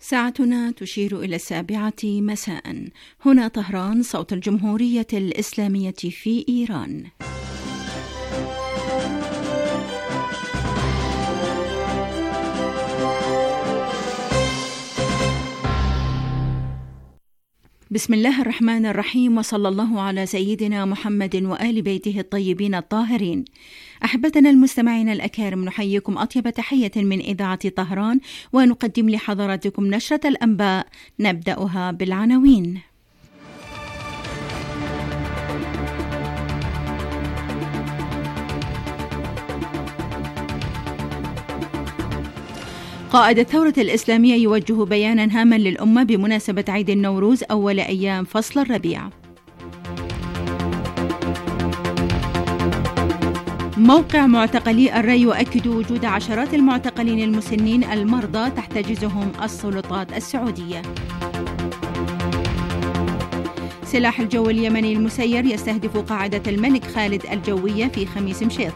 ساعتنا تشير إلى 7 مساء. هنا طهران، صوت الجمهورية الإسلامية في إيران. بسم الله الرحمن الرحيم، وصلى الله على سيدنا محمد وآل بيته الطيبين الطاهرين. أحبتنا المستمعين الأكارم، نحييكم أطيب تحية من إذاعة طهران، ونقدم لحضراتكم نشرة الأنباء نبدأها بالعناوين. قائد الثورة الإسلامية يوجه بيانا هاما للأمة بمناسبة عيد النوروز أول أيام فصل الربيع. موقع معتقلي الري يؤكد وجود عشرات المعتقلين المسنين المرضى تحتجزهم السلطات السعودية. سلاح الجو اليمني المسير يستهدف قاعدة الملك خالد الجوية في خميس مشيط.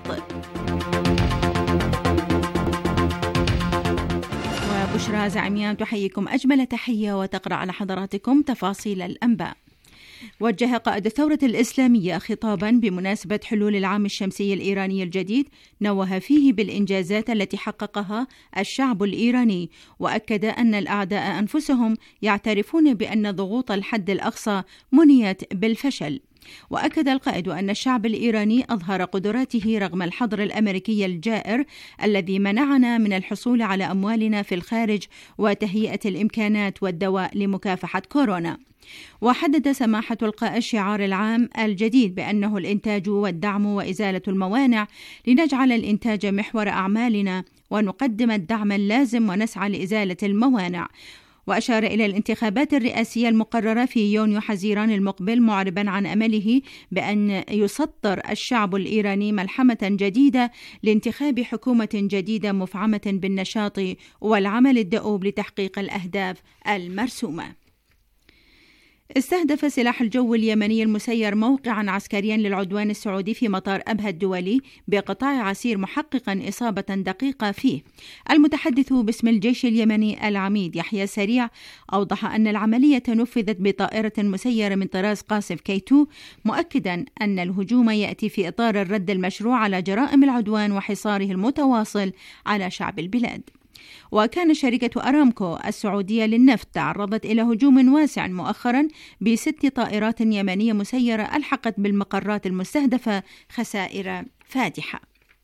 بشرى زعميان تحييكم أجمل تحية وتقرأ على حضراتكم تفاصيل الأنباء. وجه قائد الثورة الإسلامية خطابا بمناسبة حلول العام الشمسي الإيراني الجديد، نوه فيه بالإنجازات التي حققها الشعب الإيراني، وأكد أن الأعداء أنفسهم يعترفون بأن ضغوط الحد الأقصى منيت بالفشل. وأكد القائد أن الشعب الإيراني أظهر قدراته رغم الحظر الأمريكي الجائر الذي منعنا من الحصول على أموالنا في الخارج وتهيئة الإمكانات والدواء لمكافحة كورونا. وحدد سماحة القائد شعار العام الجديد بأنه الإنتاج والدعم وإزالة الموانع، لنجعل الإنتاج محور أعمالنا ونقدم الدعم اللازم ونسعى لإزالة الموانع. وأشار إلى الانتخابات الرئاسية المقررة في يونيو حزيران المقبل، معربا عن أمله بأن يسطر الشعب الإيراني ملحمة جديدة لانتخاب حكومة جديدة مفعمة بالنشاط والعمل الدؤوب لتحقيق الأهداف المرسومة. استهدف سلاح الجو اليمني المسير موقعا عسكريا للعدوان السعودي في مطار أبها الدولي بقطاع عسير، محققا إصابة دقيقة فيه. المتحدث باسم الجيش اليمني العميد يحيى سريع أوضح أن العملية نفذت بطائرة مسيرة من طراز قاصف K2، مؤكدا أن الهجوم يأتي في إطار الرد المشروع على جرائم العدوان وحصاره المتواصل على شعب البلاد. وكان شركة أرامكو السعودية للنفط تعرضت إلى هجوم واسع مؤخرا ب6 طائرات يمنية مسيرة ألحقت بالمقرات المستهدفة خسائر فادحة.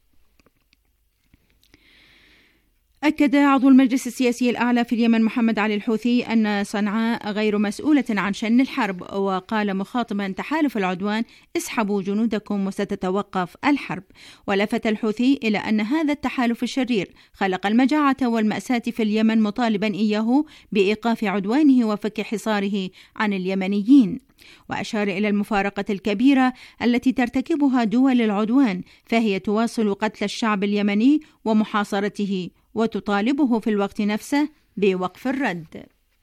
أكد عضو المجلس السياسي الأعلى في اليمن محمد علي الحوثي أن صنعاء غير مسؤولة عن شن الحرب، وقال مخاطبا تحالف العدوان: اسحبوا جنودكم وستتوقف الحرب. ولفت الحوثي إلى أن هذا التحالف الشرير خلق المجاعة والمأساة في اليمن، مطالبا إياه بإيقاف عدوانه وفك حصاره عن اليمنيين. وأشار إلى المفارقة الكبيرة التي ترتكبها دول العدوان، فهي تواصل قتل الشعب اليمني ومحاصرته، وتطالبه في الوقت نفسه بوقف الرد.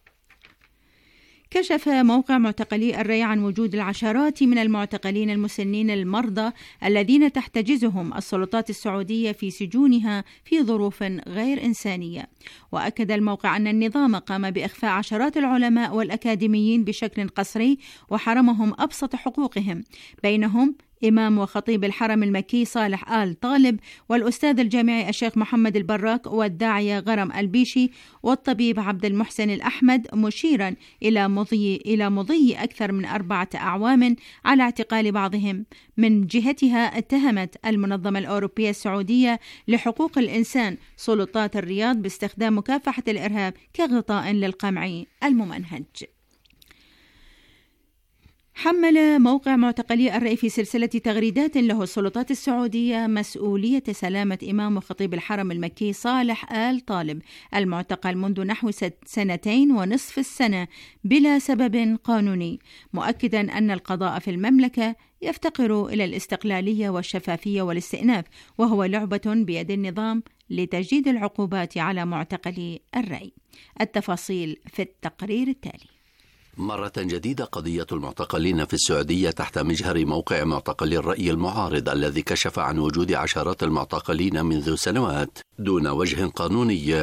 كشف موقع معتقلي الري عن وجود العشرات من المعتقلين المسنين المرضى الذين تحتجزهم السلطات السعودية في سجونها في ظروف غير إنسانية. وأكد الموقع أن النظام قام بإخفاء عشرات العلماء والأكاديميين بشكل قسري، وحرمهم أبسط حقوقهم، بينهم إمام وخطيب الحرم المكي صالح آل طالب، والأستاذ الجامعي الشيخ محمد البراك، والداعية غرم البيشي، والطبيب عبد المحسن الأحمد، مشيرا إلى مضي أكثر من 4 أعوام على اعتقال بعضهم. من جهتها اتهمت المنظمة الأوروبية السعودية لحقوق الإنسان سلطات الرياض باستخدام مكافحة الإرهاب كغطاء للقمع الممنهج. حمل موقع معتقلي الري في سلسلة تغريدات له السلطات السعودية مسؤولية سلامة إمام وخطيب الحرم المكي صالح آل طالب، المعتقل منذ نحو 2.5 سنة بلا سبب قانوني، مؤكدا أن القضاء في المملكة يفتقر إلى الاستقلالية والشفافية والاستئناف، وهو لعبة بيد النظام لتجديد العقوبات على معتقلي الري. التفاصيل في التقرير التالي. مرة جديدة قضية المعتقلين في السعودية تحت مجهر موقع معتقلي الرأي المعارض الذي كشف عن وجود عشرات المعتقلين منذ سنوات دون وجه قانوني.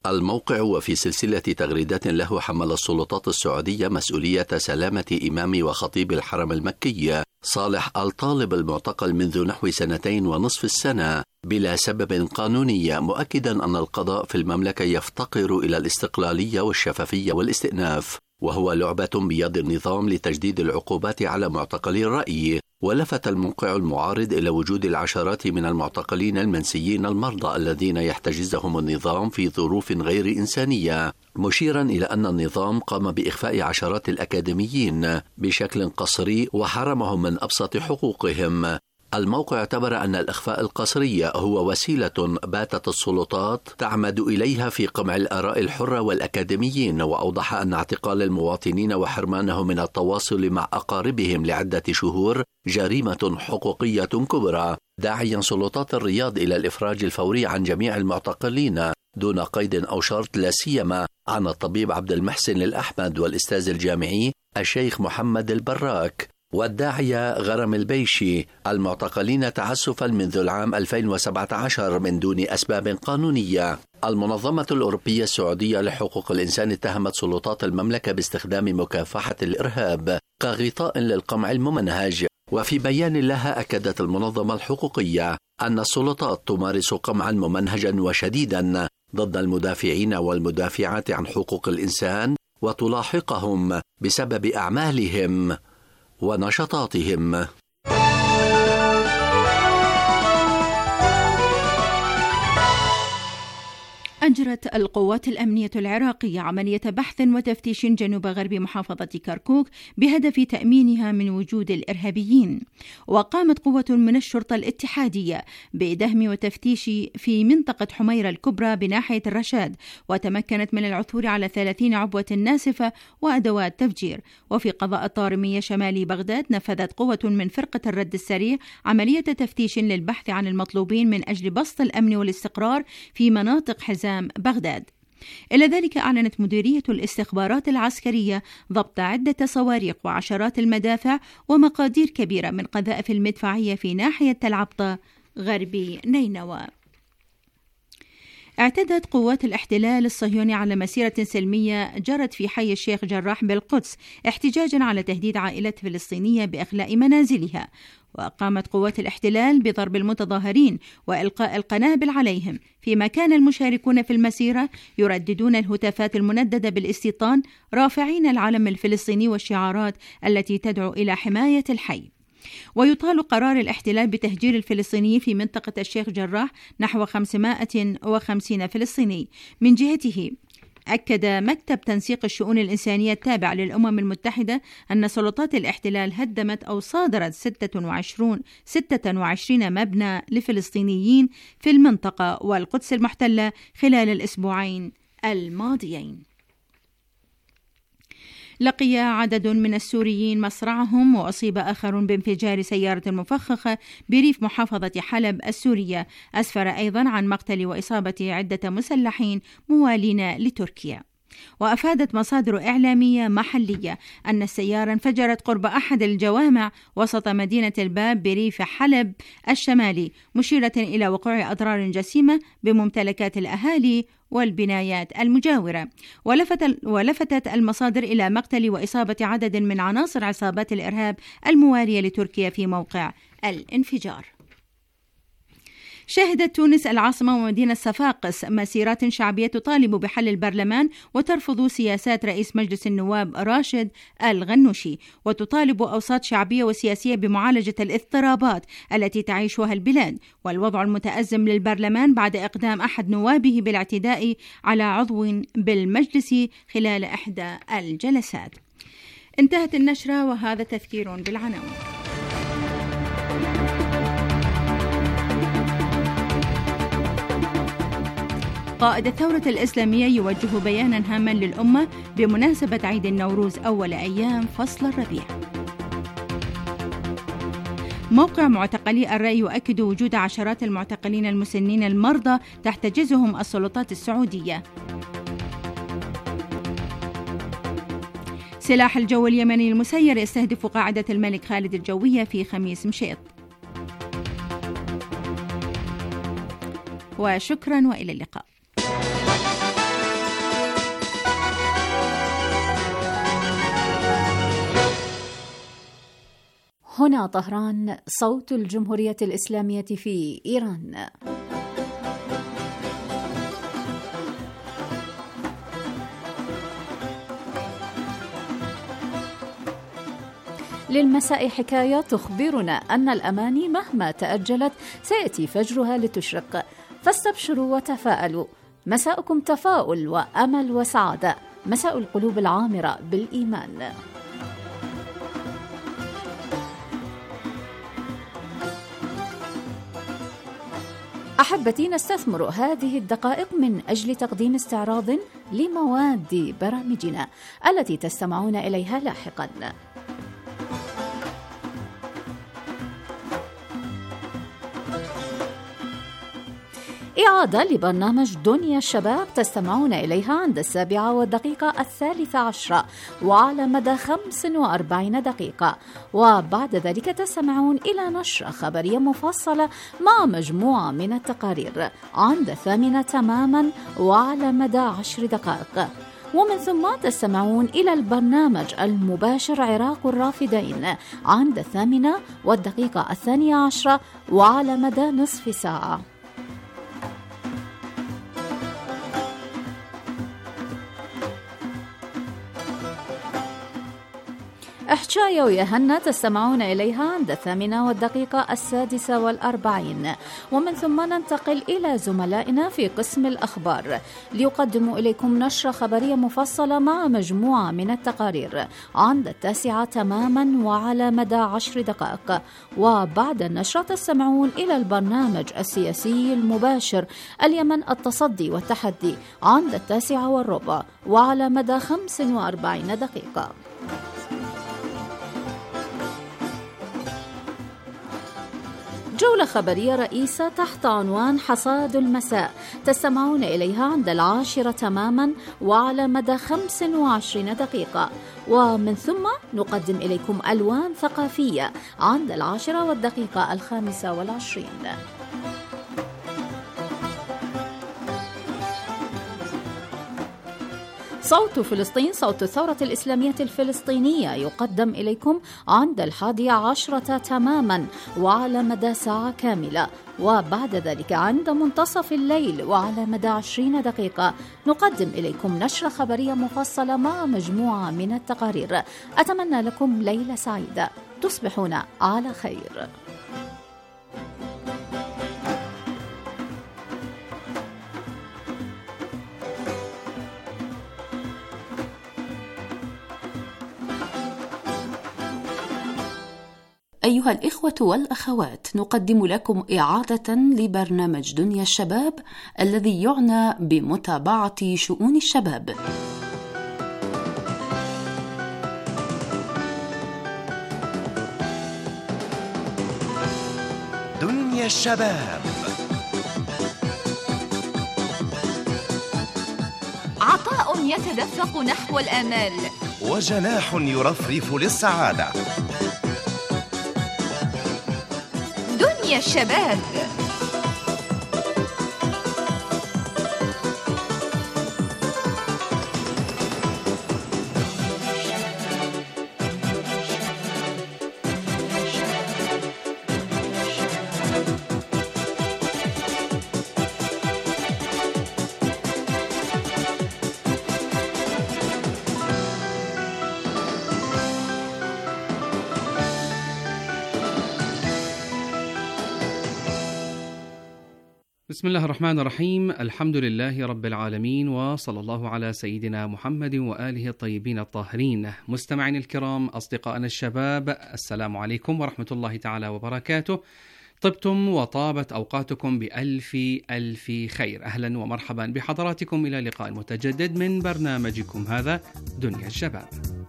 الموقع وفي سلسلة تغريدات له حمل السلطات السعودية مسؤولية سلامة إمام وخطيب الحرم المكي صالح الطالب المعتقل منذ نحو 2.5 سنة بلا سبب قانوني، مؤكدا أن القضاء في المملكة يفتقر إلى الاستقلالية والشفافية والاستئناف، وهو لعبة بيد النظام لتجديد العقوبات على معتقلي الرأي. ولفت الموقع المعارض إلى وجود العشرات من المعتقلين المنسيين المرضى الذين يحتجزهم النظام في ظروف غير إنسانية، مشيرا إلى أن النظام قام بإخفاء عشرات الأكاديميين بشكل قسري وحرمهم من أبسط حقوقهم. الموقع اعتبر أن الإخفاء القسري هو وسيلة باتت السلطات تعمد إليها في قمع الآراء الحرة والأكاديميين، وأوضح أن اعتقال المواطنين وحرمانهم من التواصل مع أقاربهم لعدة شهور جريمة حقوقية كبرى، داعيا سلطات الرياض إلى الإفراج الفوري عن جميع المعتقلين دون قيد أو شرط، لا سيما عن الطبيب عبد المحسن الأحمد والأستاذ الجامعي الشيخ محمد البراك والداعية غرم البيشي، المعتقلين تعسفا منذ العام 2017 من دون أسباب قانونية. المنظمة الأوروبية السعودية لحقوق الإنسان اتهمت سلطات المملكة باستخدام مكافحة الإرهاب كغطاء للقمع الممنهج، وفي بيان لها أكدت المنظمة الحقوقية أن السلطات تمارس قمعا ممنهجا وشديدا ضد المدافعين والمدافعات عن حقوق الإنسان وتلاحقهم بسبب أعمالهم ونشاطاتهم. أجرت القوات الأمنية العراقية عملية بحث وتفتيش جنوب غرب محافظة كركوك بهدف تأمينها من وجود الإرهابيين، وقامت قوة من الشرطة الاتحادية بدهم وتفتيش في منطقة حميرة الكبرى بناحية الرشاد، وتمكنت من العثور على 30 عبوة ناسفة وأدوات تفجير. وفي قضاء الطارمية شمالي بغداد نفذت قوة من فرقة الرد السريع عملية تفتيش للبحث عن المطلوبين من أجل بسط الأمن والاستقرار في مناطق حزام بغداد. إلى ذلك أعلنت مديرية الاستخبارات العسكرية ضبط عدة صواريخ وعشرات المدافع ومقادير كبيرة من قذائف المدفعية في ناحية تل عبطة غربي نينوى. اعتدت قوات الاحتلال الصهيوني على مسيرة سلمية جرت في حي الشيخ جراح بالقدس احتجاجا على تهديد عائلات فلسطينية بإخلاء منازلها، وقامت قوات الاحتلال بضرب المتظاهرين وإلقاء القنابل عليهم، فيما كان المشاركون في المسيرة يرددون الهتافات المنددة بالاستيطان رافعين العلم الفلسطيني والشعارات التي تدعو إلى حماية الحي. ويطال قرار الاحتلال بتهجير الفلسطينيين في منطقة الشيخ جراح نحو 550 فلسطيني. من جهته أكد مكتب تنسيق الشؤون الإنسانية التابع للأمم المتحدة أن سلطات الاحتلال هدمت أو صادرت 26 مبنى لفلسطينيين في المنطقة والقدس المحتلة خلال الأسبوعين الماضيين. لقي عدد من السوريين مصرعهم وأصيب آخر بانفجار سيارة مفخخة بريف محافظة حلب السورية، أسفر أيضا عن مقتل وإصابة عدة مسلحين موالين لتركيا. وأفادت مصادر إعلامية محلية أن السيارة انفجرت قرب أحد الجوامع وسط مدينة الباب بريف حلب الشمالي، مشيرة إلى وقوع أضرار جسيمة بممتلكات الأهالي والبنايات المجاورة. ولفتت المصادر إلى مقتل وإصابة عدد من عناصر عصابات الإرهاب الموالية لتركيا في موقع الانفجار. شهدت تونس العاصمة ومدينة صفاقس مسيرات شعبية تطالب بحل البرلمان وترفض سياسات رئيس مجلس النواب راشد الغنوشي، وتطالب أوساط شعبية وسياسية بمعالجة الاضطرابات التي تعيشها البلاد، والوضع المتأزم للبرلمان بعد إقدام أحد نوابه بالاعتداء على عضو بالمجلس خلال إحدى الجلسات. انتهت النشرة وهذا تذكير بالعناوين. قائد الثورة الإسلامية يوجه بيانا هاما للأمة بمناسبة عيد النوروز أول أيام فصل الربيع. موقع معتقلي الرأي يؤكد وجود عشرات المعتقلين المسنين المرضى تحتجزهم السلطات السعودية. سلاح الجو اليمني المسير يستهدف قاعدة الملك خالد الجوية في خميس مشيط. وشكرا وإلى اللقاء. هنا طهران، صوت الجمهورية الإسلامية في إيران. للمساء حكاية تخبرنا أن الأماني مهما تأجلت سيأتي فجرها لتشرق، فاستبشروا وتفاءلوا. مساءكم تفاؤل وأمل وسعادة، مساء القلوب العامرة بالإيمان. أحبتي، نستثمر هذه الدقائق من أجل تقديم استعراض لمواد برامجنا التي تستمعون إليها لاحقاً. إعادة لبرنامج دنيا الشباب تستمعون إليها عند 7:13 وعلى مدى 45 دقيقة، وبعد ذلك تستمعون إلى نشرة خبرية مفصلة مع مجموعة من التقارير عند 8 تماما وعلى مدى 10 دقائق، ومن ثم تستمعون إلى البرنامج المباشر عراق الرافدين عند 8:12 وعلى مدى نصف ساعة. إحشاية ويهنا تستمعون إليها عند 8:46، ومن ثم ننتقل إلى زملائنا في قسم الأخبار ليقدموا إليكم نشرة خبرية مفصلة مع مجموعة من التقارير عند 9 تماما وعلى مدى 10 دقائق، وبعد النشرة تستمعون إلى البرنامج السياسي المباشر اليمن التصدي والتحدي عند 9:15 وعلى مدى 45 دقيقة. جولة خبرية رئيسة تحت عنوان حصاد المساء تستمعون إليها عند 10 تماما وعلى مدى 25 دقيقة، ومن ثم نقدم إليكم ألوان ثقافية عند 10:25. صوت فلسطين، صوت الثورة الإسلامية الفلسطينية يقدم إليكم عند 11 تماما وعلى مدى ساعة كاملة، وبعد ذلك عند منتصف الليل وعلى مدى 20 دقيقة نقدم إليكم نشرة خبرية مفصلة مع مجموعة من التقارير. أتمنى لكم ليلة سعيدة، تصبحون على خير. أيها الإخوة والأخوات، نقدم لكم إعادة لبرنامج دنيا الشباب الذي يعنى بمتابعة شؤون الشباب. دنيا الشباب، عطاء يتدفق نحو الآمال، وجناح يرفرف للسعادة. دنيا الشباب. بسم الله الرحمن الرحيم. الحمد لله رب العالمين، وصلى الله على سيدنا محمد وآله الطيبين الطاهرين. مستمعين الكرام، أصدقائنا الشباب، السلام عليكم ورحمة الله تعالى وبركاته. طبتم وطابت أوقاتكم بألف ألف خير. أهلا ومرحبا بحضراتكم إلى لقاء متجدد من برنامجكم هذا دنيا الشباب.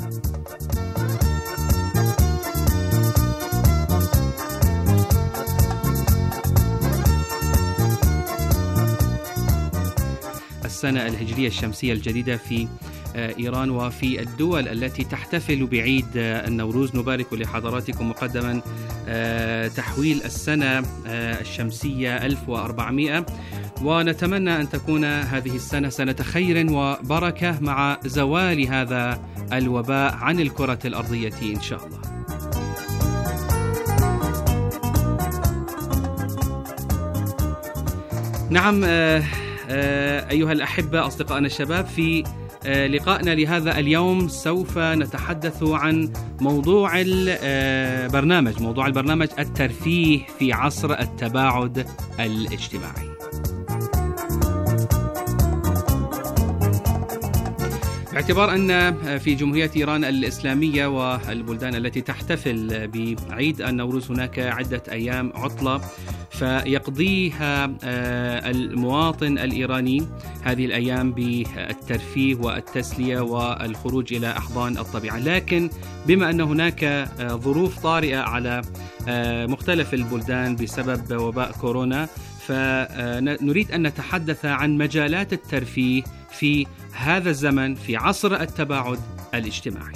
السنة الهجرية الشمسية الجديدة في إيران وفي الدول التي تحتفل بعيد النوروز. نبارك لحضراتكم مقدما تحويل السنة الشمسية 1400، ونتمنى أن تكون هذه السنة سنة خير وبركة مع زوال هذا الوباء عن الكرة الأرضية إن شاء الله. نعم أيها الأحبة أصدقائنا الشباب، في لقائنا لهذا اليوم سوف نتحدث عن موضوع البرنامج الترفيه في عصر التباعد الاجتماعي. باعتبار أن في جمهورية إيران الإسلامية والبلدان التي تحتفل بعيد النوروز هناك عدة أيام عطلة فيقضيها المواطن الإيراني هذه الأيام بالترفيه والتسلية والخروج إلى أحضان الطبيعة، لكن بما أن هناك ظروف طارئة على مختلف البلدان بسبب وباء كورونا، فنريد أن نتحدث عن مجالات الترفيه في هذا الزمن في عصر التباعد الاجتماعي.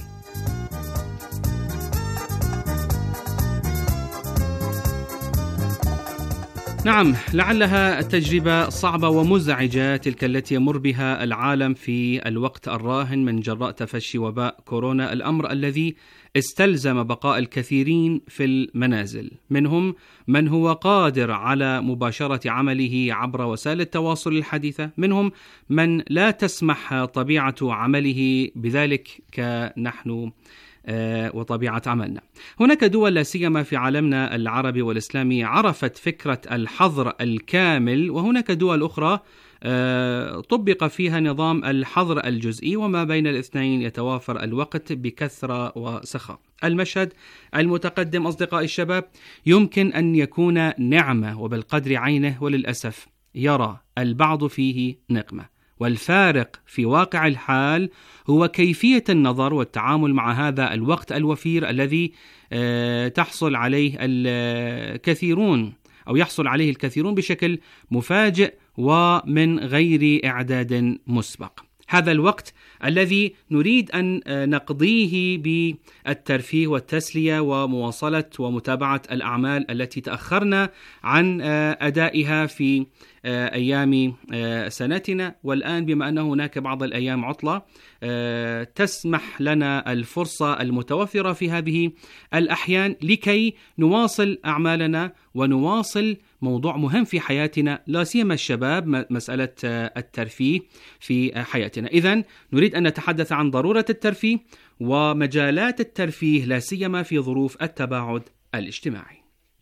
نعم، لعلها تجربة صعبة ومزعجة تلك التي يمر بها العالم في الوقت الراهن من جراء تفشي وباء كورونا، الأمر الذي استلزم بقاء الكثيرين في المنازل، منهم من هو قادر على مباشرة عمله عبر وسائل التواصل الحديثة، منهم من لا تسمح طبيعة عمله بذلك كنحن وطبيعة عملنا. هناك دول لا سيما في عالمنا العربي والإسلامي عرفت فكرة الحظر الكامل، وهناك دول أخرى طبق فيها نظام الحظر الجزئي، وما بين الاثنين يتوافر الوقت بكثرة وسخاء. المشهد المتقدم أصدقاء الشباب يمكن أن يكون نعمة وبالقدر عينه، وللأسف يرى البعض فيه نقمة، والفارق في واقع الحال هو كيفية النظر والتعامل مع هذا الوقت الوفير الذي تحصل عليه الكثيرون أو يحصل عليه الكثيرون بشكل مفاجئ ومن غير إعداد مسبق. هذا الوقت الذي نريد أن نقضيه بالترفيه والتسلية ومواصلة ومتابعة الأعمال التي تأخرنا عن أدائها في أيام سنتنا، والآن بما أن هناك بعض الأيام عطلة تسمح لنا الفرصة المتوفرة في هذه الأحيان لكي نواصل أعمالنا ونواصل موضوع مهم في حياتنا، لا سيما الشباب، مسألة الترفيه في حياتنا. إذن نريد أن نتحدث عن ضرورة الترفيه ومجالات الترفيه لا سيما في ظروف التباعد الاجتماعي.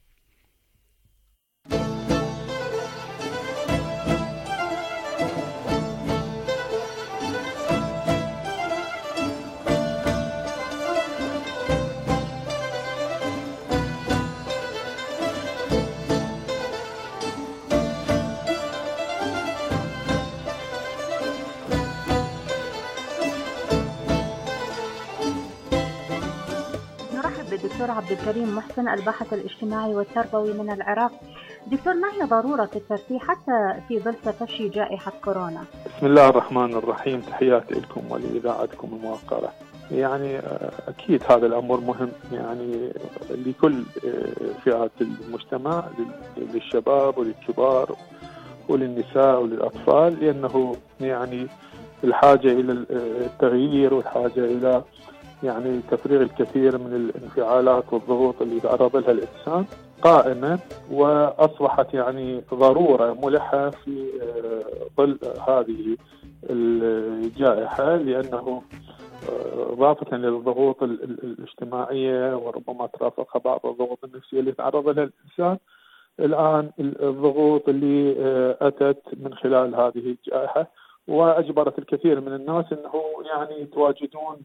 الدكتور عبد الكريم محسن، الباحث الاجتماعي والتربوي من العراق. دكتور، ما هي ضرورة الترفيه حتى في ظل تفشي جائحة كورونا؟ بسم الله الرحمن الرحيم، تحياتي لكم ولإذاعتكم الموقرة. يعني أكيد هذا الأمر مهم يعني لكل فئات المجتمع، للشباب وللكبار وللنساء وللأطفال، لأنه يعني الحاجة إلى التغيير والحاجة إلى يعني تفريغ الكثير من الانفعالات والضغوط اللي تعرض لها الإنسان قائمة، وأصبحت يعني ضرورة ملحة في ظل هذه الجائحة، لأنه إضافة للضغوط الاجتماعية وربما ترافقها بعض الضغوط النفسية اللي تعرض لها الإنسان، الآن الضغوط اللي أتت من خلال هذه الجائحة وأجبرت الكثير من الناس أنه يعني يتواجدون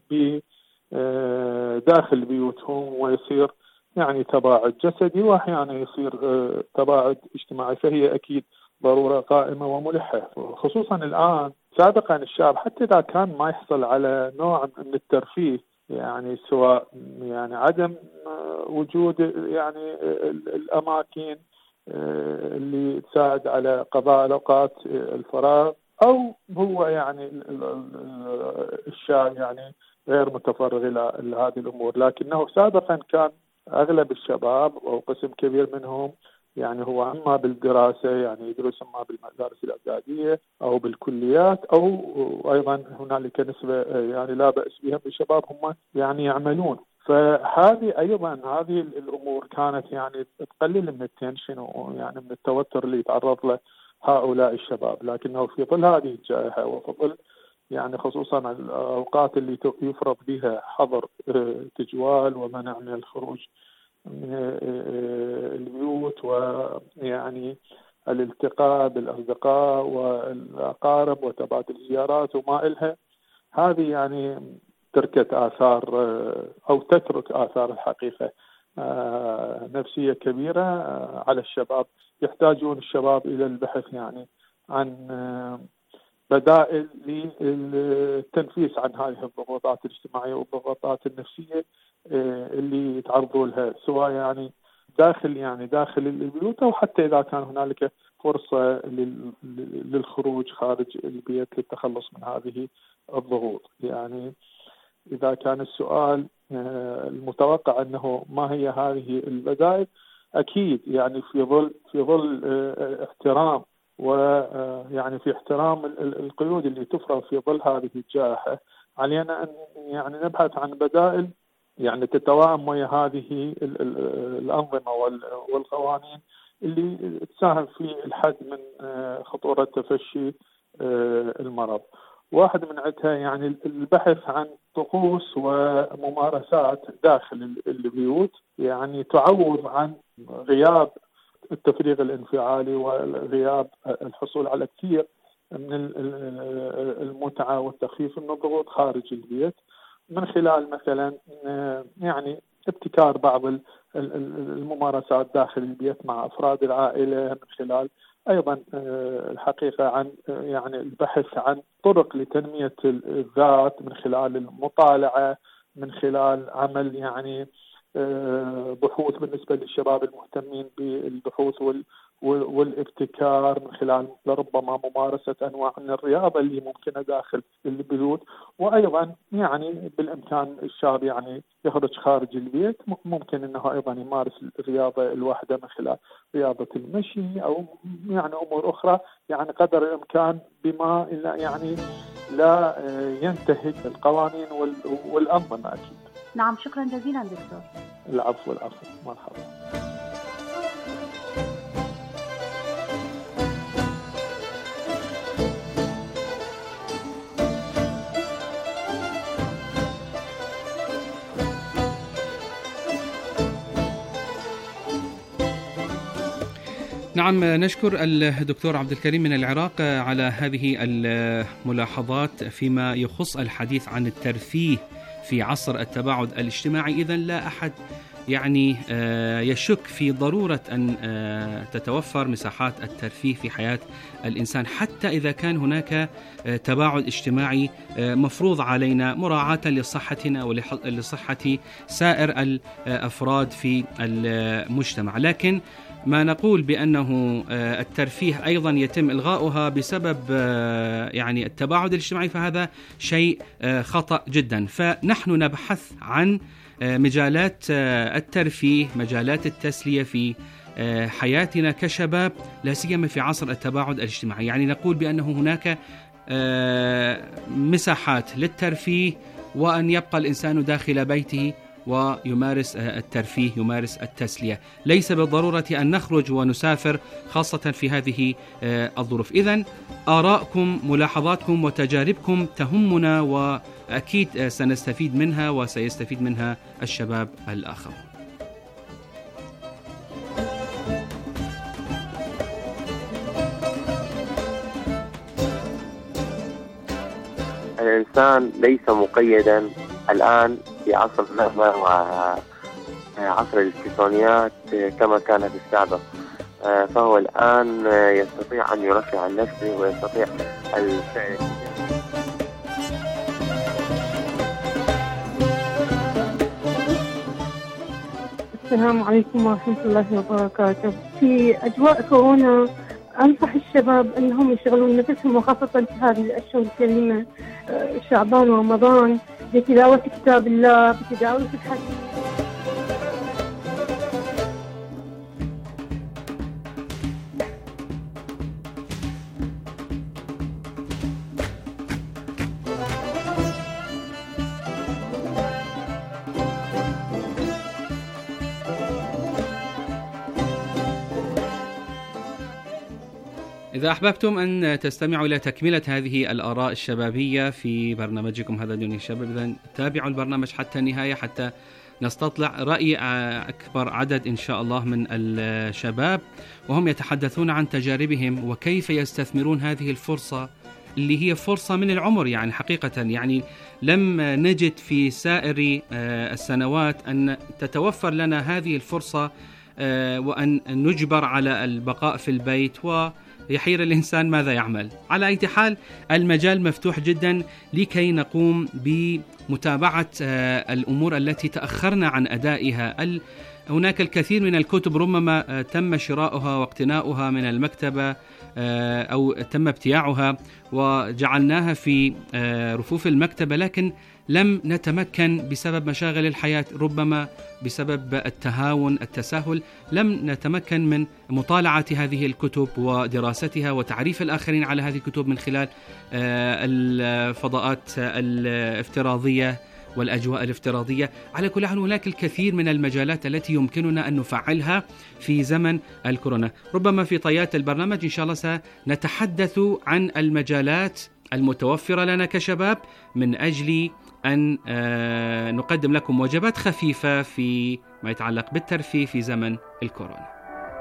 داخل بيوتهم، ويصير يعني تباعد جسدي وأحيانا يصير تباعد اجتماعي، فهي أكيد ضرورة قائمة وملحة. خصوصا الآن، سابقا الشاب حتى إذا كان ما يحصل على نوع من الترفيه، يعني سواء يعني عدم وجود يعني الأماكن اللي تساعد على قضاء أوقات الفراغ، أو هو يعني الشاب يعني غير متفرغ إلى هذه الأمور، لكنه سابقا كان أغلب الشباب أو قسم كبير منهم يعني هو أما بالدراسة، يعني يدرس أما بالمدارس الإعدادية أو بالكليات، أو أيضا هنالك نسبة يعني لا بأس بها من الشباب هم يعني يعملون. فهذه أيضا هذه الأمور كانت يعني تقلل من التنشن ويعني من التوتر اللي يتعرض له هؤلاء الشباب. لكنه في ظل هذه الجائحة وفي ظل يعني خصوصا الأوقات اللي يفرض بها حظر تجوال ومنع من الخروج من البيوت ويعني الالتقاء بالأصدقاء والأقارب وتبادل الزيارات وما إلها، هذه يعني تركت آثار أو تترك آثار الحقيقة نفسية كبيرة على الشباب. يحتاجون الشباب إلى البحث يعني عن بدائل للتنفيس عن هذه الضغوطات الاجتماعية والضغوطات النفسية اللي يتعرضوا لها، سواء يعني داخل البيوت أو حتى إذا كان هنالك فرصة للخروج خارج البيت للتخلص من هذه الضغوط. يعني إذا كان السؤال المتوقع أنه ما هي هذه البدائل، أكيد يعني في ظل احترام ويعني في احترام القيود اللي تفرض في ظل هذه الجائحة، علينا أن يعني نبحث عن بدائل يعني تتوائم ويا هذه الأنظمة والقوانين اللي تساهم في الحد من خطورة تفشي المرض. واحد من عدها يعني البحث عن طقوس وممارسات داخل البيوت يعني تعوض عن غياب التفريغ الانفعالي وغياب الحصول على كثير من المتعة والتخفيف من الضغوط خارج البيت، من خلال مثلا يعني ابتكار بعض الممارسات داخل البيت مع أفراد العائلة، من خلال أيضا الحقيقة عن يعني البحث عن طرق لتنمية الذات من خلال المطالعة، من خلال عمل يعني بحوث بالنسبة للشباب المهتمين بالبحوث والابتكار، من خلال لربما ممارسة أنواع من الرياضة اللي ممكنة داخل البيوت. وأيضا يعني بالإمكان الشاب يعني يخرج خارج البيت، ممكن أنه أيضا يمارس الرياضة الواحدة من خلال رياضة المشي أو يعني أمور أخرى، يعني قدر الإمكان بما يعني لا ينتهك القوانين والأنظمة أكيد. نعم، شكرا جزيلا دكتور. العفو مرحبا. نعم، نشكر الدكتور عبد الكريم من العراق على هذه الملاحظات فيما يخص الحديث عن الترفيه في عصر التباعد الاجتماعي. إذن لا أحد يعني يشك في ضرورة أن تتوفر مساحات الترفيه في حياة الإنسان، حتى إذا كان هناك تباعد اجتماعي مفروض علينا مراعاة لصحتنا ولصحة سائر الأفراد في المجتمع. لكن ما نقول بأنه الترفيه أيضا يتم إلغاؤها بسبب يعني التباعد الاجتماعي، فهذا شيء خطأ جدا. فنحن نبحث عن مجالات الترفيه، مجالات التسلية في حياتنا كشباب، لا سيما في عصر التباعد الاجتماعي. يعني نقول بأنه هناك مساحات للترفيه، وأن يبقى الإنسان داخل بيته ويمارس الترفيه، يمارس التسلية، ليس بالضرورة أن نخرج ونسافر خاصة في هذه الظروف. إذن آراءكم، ملاحظاتكم وتجاربكم تهمنا، وأكيد سنستفيد منها وسيستفيد منها الشباب الآخر. الإنسان ليس مقيدا الآن في عصر النهضة وعصر الإلكترونيات كما كان في السابق، فهو الآن يستطيع أن يرفع عن نفسه ويستطيع الفعل. السلام عليكم ورحمة الله وبركاته. في أجواء كورونا أنصح الشباب أنهم يشغلون نفسهم، وخاصة في هذه الأشهر الكريمة شعبان ورمضان، بتلاوة كتاب الله، بتداول الحديث. إذا أحببتم أن تستمعوا إلى تكملة هذه الآراء الشبابية في برنامجكم هذا دنيا الشباب، إذن تابعوا البرنامج حتى النهاية حتى نستطلع رأي أكبر عدد إن شاء الله من الشباب، وهم يتحدثون عن تجاربهم وكيف يستثمرون هذه الفرصة اللي هي فرصة من العمر. يعني حقيقة يعني لم نجد في سائر السنوات أن تتوفر لنا هذه الفرصة وأن نجبر على البقاء في البيت ويحير الإنسان ماذا يعمل. على أي حال المجال مفتوح جدا لكي نقوم بمتابعة الأمور التي تأخرنا عن أدائها. هناك الكثير من الكتب ربما تم شراؤها واقتناؤها من المكتبة أو تم ابتياعها وجعلناها في رفوف المكتبة، لكن لم نتمكن بسبب مشاغل الحياة، ربما بسبب التهاون التساهل لم نتمكن من مطالعة هذه الكتب ودراستها وتعريف الآخرين على هذه الكتب من خلال الفضاءات الافتراضية والأجواء الافتراضية. على كل حال هناك الكثير من المجالات التي يمكننا أن نفعلها في زمن الكورونا. ربما في طيات البرنامج إن شاء الله سنتحدث عن المجالات المتوفرة لنا كشباب من أجل أن نقدم لكم وجبات خفيفة في ما يتعلق بالترفيه في زمن الكورونا.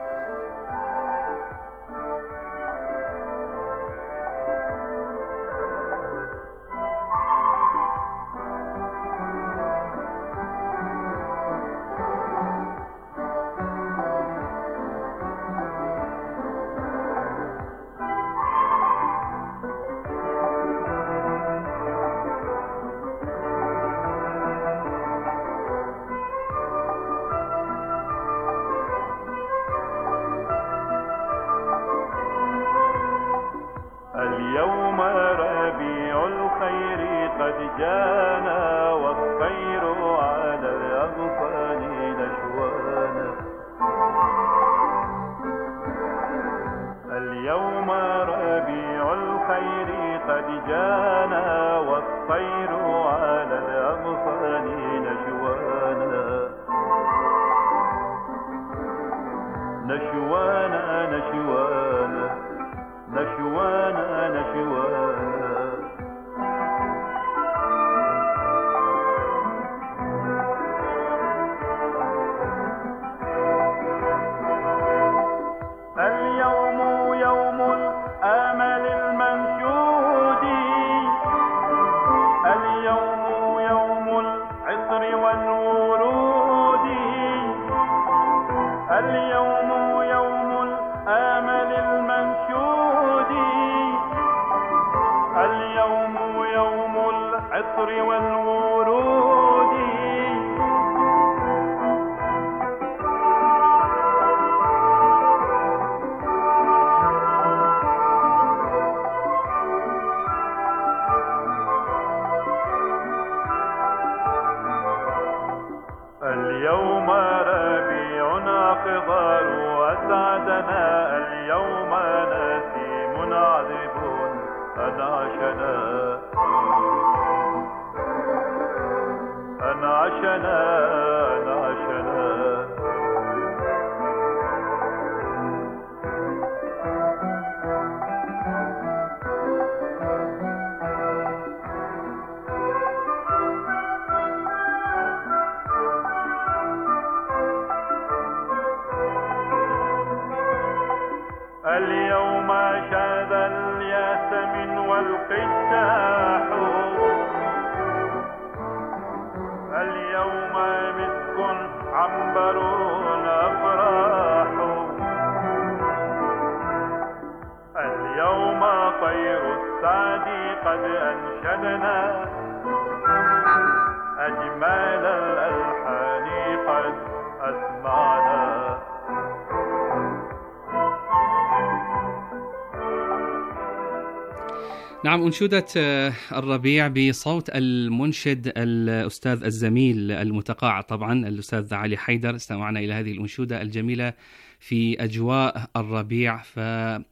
نعم، أنشودة الربيع بصوت المنشد الأستاذ الزميل المتقاعد طبعا الأستاذ علي حيدر. استمعنا إلى هذه الأنشودة الجميلة في أجواء الربيع.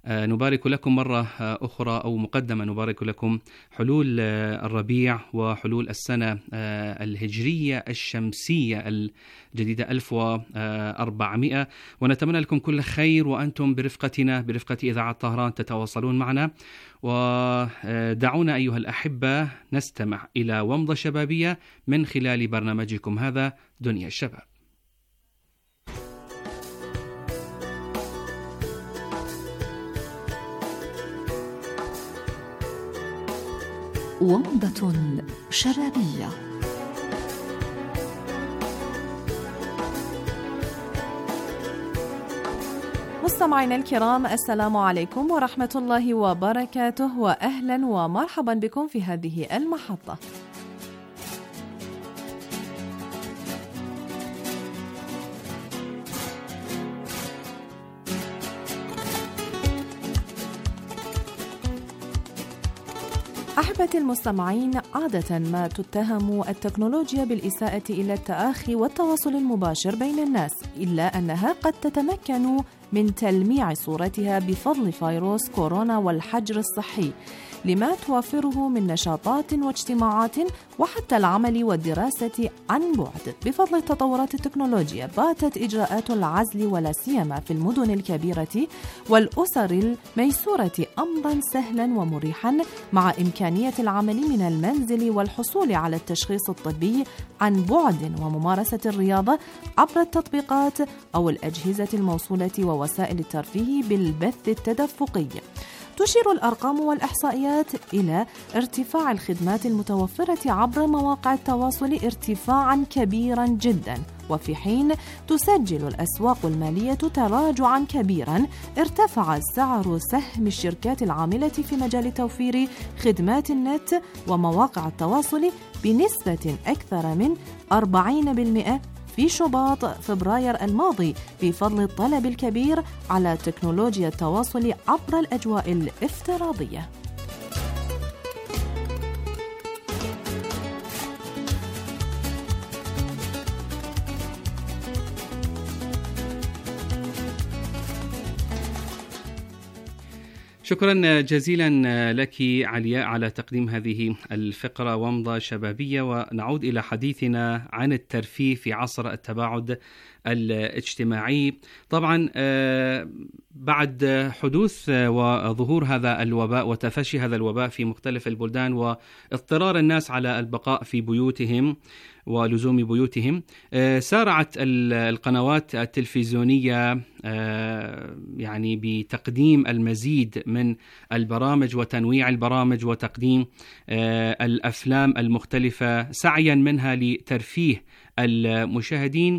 نبارك لكم مرة أخرى أو مقدمة نبارك لكم حلول الربيع وحلول السنة الهجرية الشمسية الجديدة 1400، ونتمنى لكم كل خير وأنتم برفقتنا برفقة إذاعة طهران تتواصلون معنا. ودعونا أيها الأحبة نستمع إلى ومضة شبابية من خلال برنامجكم هذا دنيا الشباب. ومضة شبابية. مستمعينا الكرام، السلام عليكم ورحمة الله وبركاته، وأهلا ومرحبا بكم في هذه المحطة. أحبتي المستمعين، عادة ما تتهم التكنولوجيا بالإساءة إلى التآخي والتواصل المباشر بين الناس، إلا أنها قد تتمكن من تلميع صورتها بفضل فيروس كورونا والحجر الصحي لما توفره من نشاطات واجتماعات وحتى العمل والدراسة عن بعد. بفضل تطورات التكنولوجيا باتت إجراءات العزل ولا سيما في المدن الكبيرة والأسر الميسورة أمرا سهلا ومريحا، مع إمكانية العمل من المنزل والحصول على التشخيص الطبي عن بعد وممارسة الرياضة عبر التطبيقات أو الأجهزة الموصولة ووسائل الترفيه بالبث التدفقي. تشير الأرقام والإحصائيات إلى ارتفاع الخدمات المتوفرة عبر مواقع التواصل ارتفاعا كبيرا جدا، وفي حين تسجل الأسواق المالية تراجعا كبيرا، ارتفع سعر سهم الشركات العاملة في مجال توفير خدمات النت ومواقع التواصل بنسبة أكثر من 40% في شباط فبراير الماضي، بفضل الطلب الكبير على تكنولوجيا التواصل عبر الأجواء الافتراضية. شكرا جزيلا لك علياء على تقديم هذه الفقرة ومضة شبابية. ونعود إلى حديثنا عن الترفيه في عصر التباعد الاجتماعي. طبعا بعد حدوث وظهور هذا الوباء وتفشي هذا الوباء في مختلف البلدان واضطرار الناس على البقاء في بيوتهم ولزوم بيوتهم، سارعت القنوات التلفزيونية يعني بتقديم المزيد من البرامج وتنويع البرامج وتقديم الأفلام المختلفة سعيا منها لترفيه المشاهدين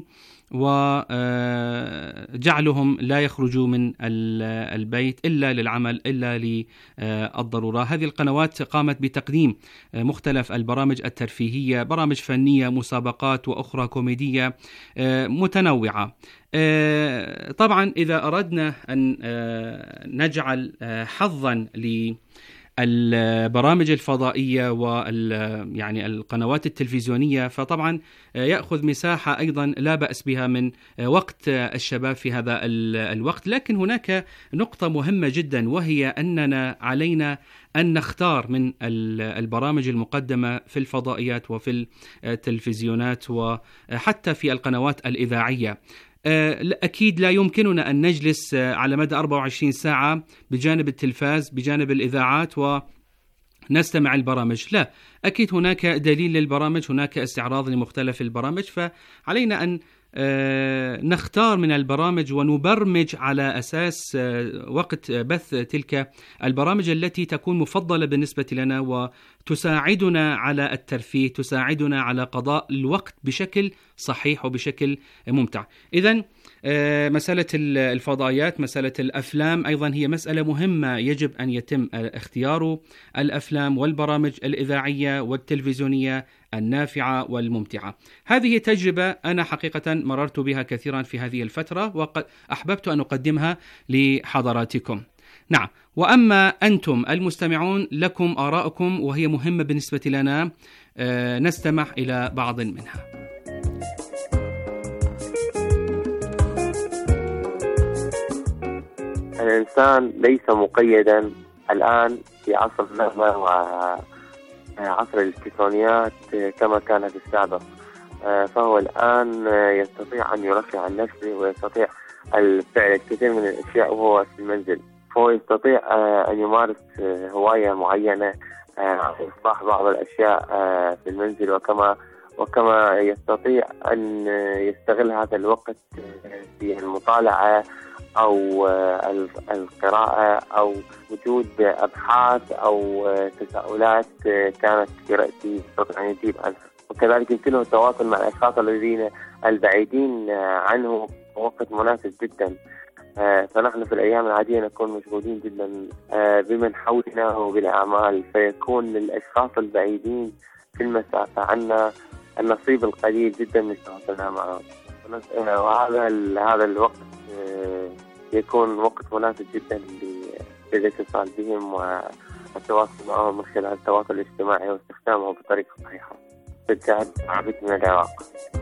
وجعلهم لا يخرجوا من البيت إلا للعمل إلا للضرورة. هذه القنوات قامت بتقديم مختلف البرامج الترفيهية، برامج فنية، مسابقات وأخرى كوميدية متنوعة. طبعا إذا أردنا أن نجعل حظا البرامج الفضائية يعني القنوات التلفزيونية، فطبعا يأخذ مساحة أيضا لا بأس بها من وقت الشباب في هذا الوقت. لكن هناك نقطة مهمة جدا، وهي أننا علينا أن نختار من البرامج المقدمة في الفضائيات وفي التلفزيونات وحتى في القنوات الإذاعية. أكيد لا يمكننا أن نجلس على مدى 24 ساعة بجانب التلفاز بجانب الإذاعات ونستمع البرامج، لا، أكيد هناك دليل للبرامج، هناك استعراض لمختلف البرامج، فعلينا أن نختار من البرامج ونبرمج على أساس وقت بث تلك البرامج التي تكون مفضلة بالنسبة لنا وتساعدنا على الترفيه، تساعدنا على قضاء الوقت بشكل صحيح وبشكل ممتع. إذن مسألة الفضائيات، مسألة الأفلام أيضا هي مسألة مهمة، يجب أن يتم اختيار الأفلام والبرامج الإذاعية والتلفزيونية النافعة والممتعة. هذه تجربة أنا حقيقة مررت بها كثيرا في هذه الفترة وقد أحببت أن أقدمها لحضراتكم. نعم، وأما أنتم المستمعون لكم آراءكم وهي مهمة بالنسبة لنا، نستمع إلى بعض منها. أنا الإنسان ليس مقيدا الآن في عصر النغمة وعصر الإلكترونيات كما كان في السابق. فهو الآن يستطيع أن يرفع عن نفسه ويستطيع الفعل الكثير من الأشياء وهو في المنزل. فهو يستطيع أن يمارس هواية معينة، إصلاح بعض الأشياء في المنزل، وكما يستطيع أن يستغل هذا الوقت في المطالعة أو القراءة أو وجود أبحاث أو تساؤلات كانت في رأسي يستطيع أن يجيب عنها. وكذلك يمكنه التواصل مع الأشخاص الذين البعيدين عنه وقت مناسب جدا. فنحن في الأيام العادية نكون مشغولين جدا بمن حولنا وبالأعمال، فيكون للأشخاص البعيدين في المسافة عنا النصيب القليل جدا من تواصلنا معهم. وهذا الوقت يكون وقت مناسب جدا للاتصال بهم والتواصل معهم من خلال التواصل الاجتماعي واستخدامه بطريقة صحيحة تساعد عبد من العراق.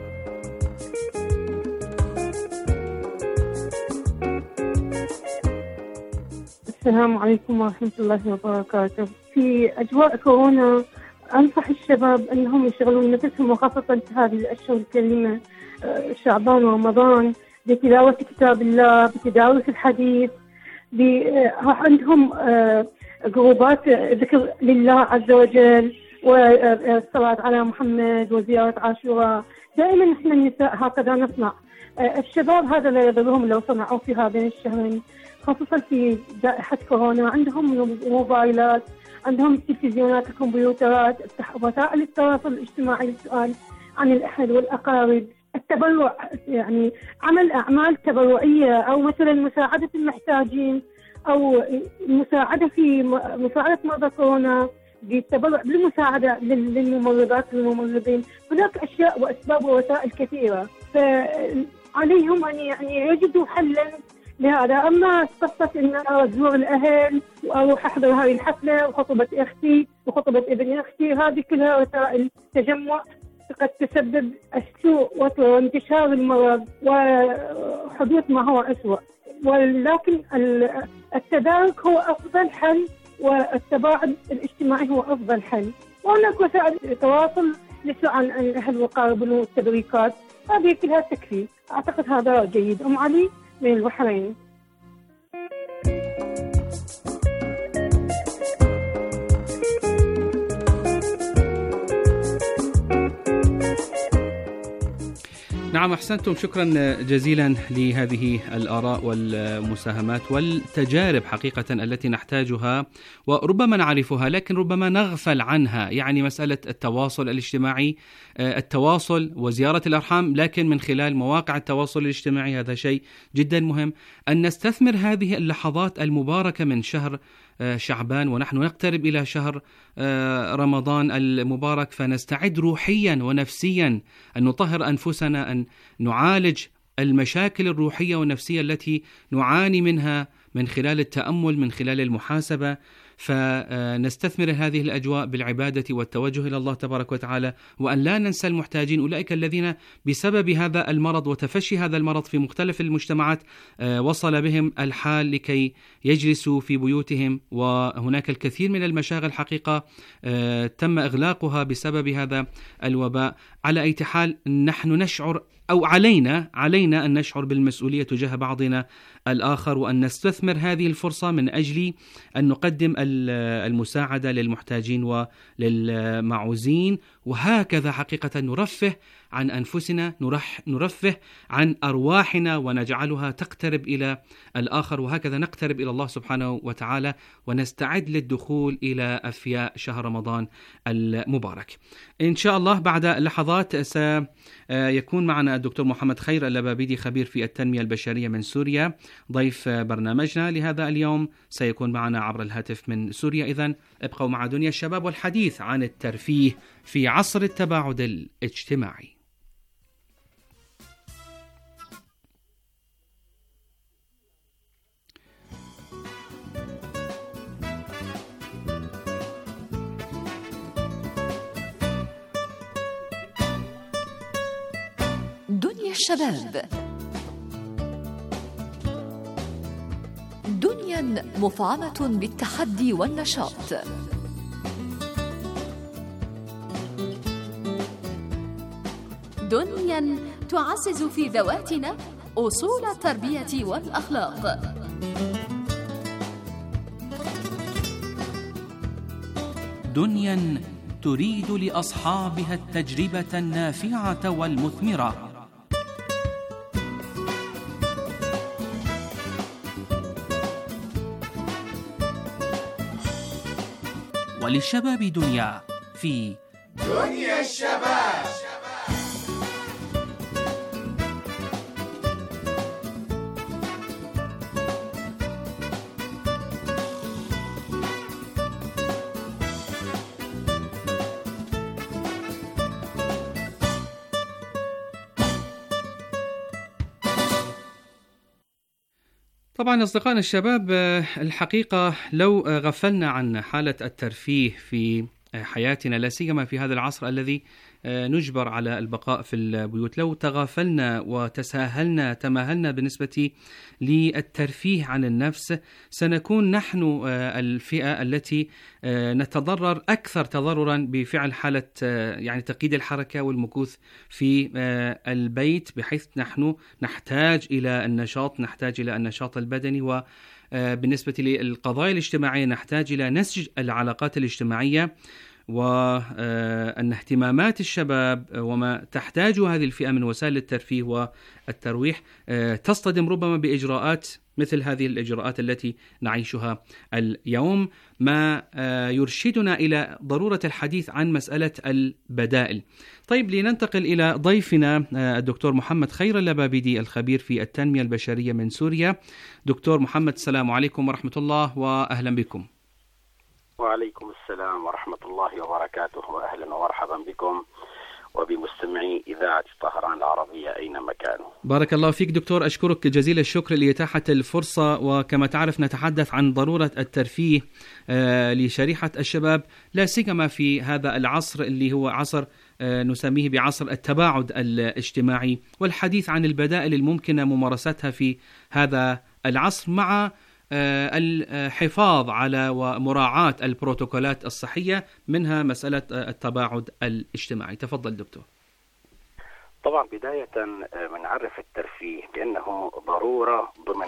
السلام عليكم ورحمة الله وبركاته. في أجواء كورونا أنصح الشباب أنهم يشغلون نفسهم، وخاصة في هذه الأشهر الكريمة شعبان ورمضان، بتلاوة كتاب الله، بتدارس الحديث، عندهم جروبات ذكر لله عز وجل والصلاة على محمد وزيارة عاشوراء. دائما نحن النساء هكذا نصنع. الشباب هذا لا يضرهم لو صنعوا في هذين الشهرين، خاصة في جائحة كورونا. عندهم موبايلات، عندهم تلفزيونات، الكمبيوترات، وسائل التواصل الاجتماعي للسؤال عن الأهل والأقارب، التبرع، يعني عمل أعمال تبرعية أو مثلا مساعدة المحتاجين أو مساعدة في مساعدة مرضى كورونا، بالتبرع بالمساعدة للممرضات والممرضين. هناك أشياء وأسباب ووسائل كثيرة، فعليهم أن يعني يجدوا حلا لهذا. أما قصة أن أزور الأهل وأروح أحضر هذه الحفلة وخطبة أختي وخطبة ابن أختي، هذه كلها وسائل تجمع قد تسبب السوء وانتشار المرض وحدوث ما هو أسوأ. ولكن التدارك هو أفضل حل، والتباعد الاجتماعي هو أفضل حل. وهناك وسائل تواصل للسؤال عن الأهل والأقارب والتبريكات، هذه كلها تكفي. أعتقد هذا جيد. أم علي من البحرين. نعم، أحسنتم، شكرا جزيلا لهذه الآراء والمساهمات والتجارب حقيقة التي نحتاجها وربما نعرفها لكن ربما نغفل عنها. يعني مسألة التواصل الاجتماعي، التواصل وزيارة الأرحام، لكن من خلال مواقع التواصل الاجتماعي. هذا شيء جدا مهم، أن نستثمر هذه اللحظات المباركة من شهر شعبان، ونحن نقترب إلى شهر رمضان المبارك، فنستعد روحيا ونفسيا، أن نطهر أنفسنا، أن نعالج المشاكل الروحية والنفسية التي نعاني منها من خلال التأمل، من خلال المحاسبة. فنستثمر هذه الأجواء بالعبادة والتوجه إلى الله تبارك وتعالى، وأن لا ننسى المحتاجين، أولئك الذين بسبب هذا المرض وتفشي هذا المرض في مختلف المجتمعات وصل بهم الحال لكي يجلسوا في بيوتهم، وهناك الكثير من المشاغل حقيقة تم إغلاقها بسبب هذا الوباء. على أي حال نحن نشعر أو علينا أن نشعر بالمسؤولية تجاه بعضنا الآخر، وأن نستثمر هذه الفرصة من أجل أن نقدم المساعدة للمحتاجين وللمعوزين، وهكذا حقيقة نرفه عن أنفسنا، نرفه عن أرواحنا ونجعلها تقترب إلى الآخر، وهكذا نقترب إلى الله سبحانه وتعالى ونستعد للدخول إلى أفياء شهر رمضان المبارك. إن شاء الله بعد لحظات سيكون معنا الدكتور محمد خير اللبابيدي، خبير في التنمية البشرية من سوريا، ضيف برنامجنا لهذا اليوم. سيكون معنا عبر الهاتف من سوريا. إذن ابقوا مع دنيا الشباب والحديث عن الترفيه في عصر التباعد الاجتماعي. دنيا الشباب، دنيا دنيا مفعمة بالتحدي والنشاط. دنيا تعزز في ذواتنا أصول التربية والأخلاق. دنيا تريد لأصحابها التجربة النافعة والمثمرة. وللشباب دنيا في دنيا الشباب. طبعا أصدقائنا الشباب، الحقيقة لو غفلنا عن حالة الترفيه في حياتنا، لا سيما في هذا العصر الذي نجبر على البقاء في البيوت، لو تغافلنا تماهلنا بالنسبة للترفيه عن النفس، سنكون نحن الفئة التي نتضرر أكثر تضررا بفعل حالة يعني تقييد الحركة والمكوث في البيت، بحيث نحن نحتاج إلى النشاط البدني، وبالنسبة للقضايا الاجتماعية نحتاج إلى نسج العلاقات الاجتماعية، وأن اهتمامات الشباب وما تحتاجه هذه الفئة من وسائل الترفيه والترويح تصطدم ربما بإجراءات مثل هذه الإجراءات التي نعيشها اليوم، ما يرشدنا إلى ضرورة الحديث عن مسألة البدائل. طيب، لننتقل إلى ضيفنا الدكتور محمد خير اللبابدي، الخبير في التنمية البشرية من سوريا. دكتور محمد، السلام عليكم ورحمة الله وأهلا بكم. وعليكم السلام ورحمة الله وبركاته، وأهلا ومرحبا بكم وبمستمعي إذاعة طهران العربية أينما كانوا. بارك الله فيك دكتور، أشكرك جزيل الشكر لإتاحة الفرصة. وكما تعرف نتحدث عن ضرورة الترفيه لشريحة الشباب، لا سيما في هذا العصر اللي هو عصر نسميه بعصر التباعد الاجتماعي، والحديث عن البدائل الممكنة ممارستها في هذا العصر، مع الحفاظ على ومراعاة البروتوكولات الصحية، منها مسألة التباعد الاجتماعي. تفضل دكتور. طبعا بداية بنعرف الترفيه بأنه ضرورة ضمن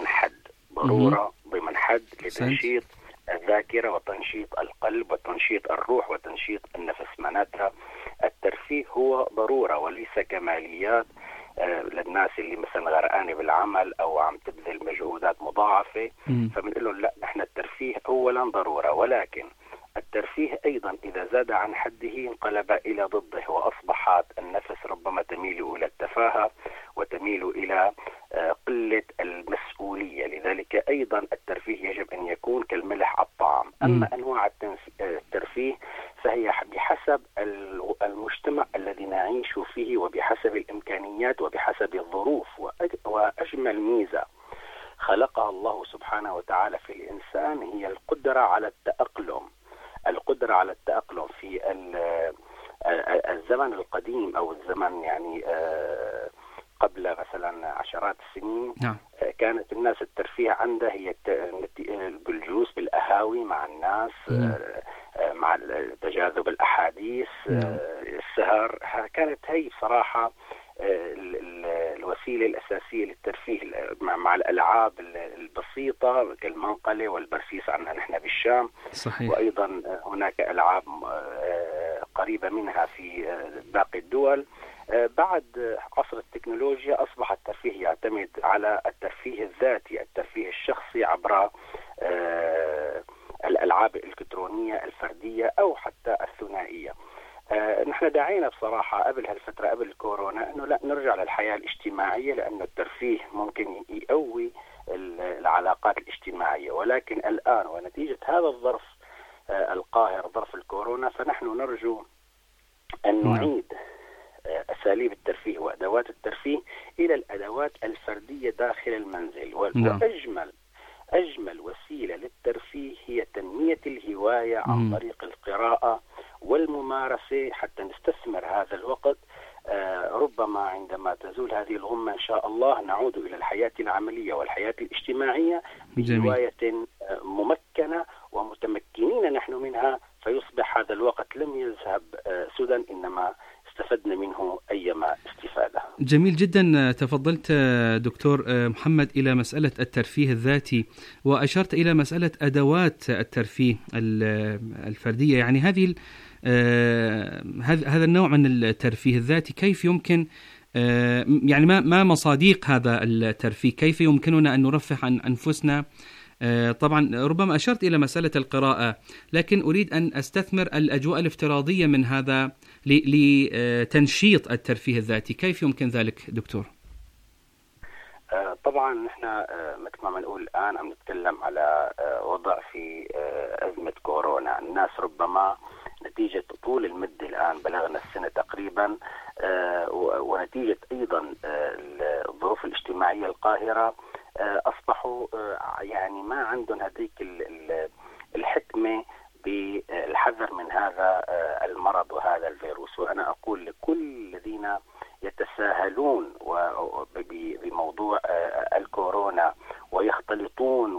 حد لتنشيط الذاكرة وتنشيط القلب وتنشيط الروح وتنشيط النفس. معناتها الترفيه هو ضرورة وليس كماليات للناس اللي مثلا غرقانة بالعمل أو عم تبذل مجهودات مضاعفة، فبنقول لهم لا، نحن الترفيه أولا ضرورة، ولكن الترفيه أيضا إذا زاد عن حده انقلب إلى ضده، وأصبحت النفس ربما تميل إلى التفاهة وتميل إلى قلة المسؤولية. لذلك أيضا الترفيه يجب أن يكون كالملح على الطعام. أما أنواع الترفيه فهي بحسب المجتمع الذي نعيش فيه وبحسب الإمكانيات وبحسب الظروف. وأجمل ميزة خلقها الله سبحانه وتعالى في الإنسان هي القدرة على التأقلم في الزمن القديم أو الزمن يعني قبل مثلا عشرات السنين. كانت الناس الترفيه عندها هي الجلوس بالقهاوي مع الناس، مع تجاذب الأحاديث، السهر. كانت هي بصراحة الوسيلة الأساسية للترفيه، مع الألعاب البسيطة كالمنقلة والبرسيس عندنا نحن بالشام. صحيح. وأيضا هناك ألعاب قريبة منها في باقي الدول. بعد عصر التكنولوجيا أصبح الترفيه يعتمد على الترفيه الذاتي، الترفيه الشخصي عبر الألعاب الإلكترونية الفردية أو حتى الثنائية. نحن دعينا بصراحة قبل هالفترة قبل الكورونا أنه لا نرجع للحياة الاجتماعية، لأن الترفيه ممكن يقوي العلاقات الاجتماعية. ولكن الآن ونتيجة هذا الظرف القاهر، ظرف الكورونا، فنحن نرجو أن نعيد أساليب الترفيه وأدوات الترفيه إلى الأدوات الفردية داخل المنزل. أجمل وسيلة للترفيه هي تنمية الهواية عن طريق القراءة والممارسة، حتى نستثمر هذا الوقت ربما عندما تزول هذه الغمة إن شاء الله نعود إلى الحياة العملية والحياة الاجتماعية برواية ممكنة ومتمكنين نحن منها، فيصبح هذا الوقت لم يذهب سدى، إنما استفدنا منه أيما استفادة. جميل جدا. تفضلت دكتور محمد إلى مسألة الترفيه الذاتي، وأشرت إلى مسألة أدوات الترفيه الفردية. يعني هذا النوع من الترفيه الذاتي كيف يمكن يعني ما مصادق هذا الترفيه؟ كيف يمكننا أن نرفه عن أنفسنا؟ طبعا ربما أشرت إلى مسألة القراءة، لكن أريد أن أستثمر الأجواء الافتراضية من هذا لتنشيط الترفيه الذاتي. كيف يمكن ذلك دكتور؟ طبعا نحن مثل ما بنقول الآن عم نتكلم على وضع في أزمة كورونا. الناس ربما نتيجة طول المدة الآن بلغنا السنة تقريبا، ونتيجة أيضا الظروف الاجتماعية القاهرة، أصبحوا يعني ما عندهم هذيك الحكمة بالحذر من هذا المرض وهذا الفيروس. وأنا أقول لكل الذين يتساهلون بموضوع الكورونا ويختلطون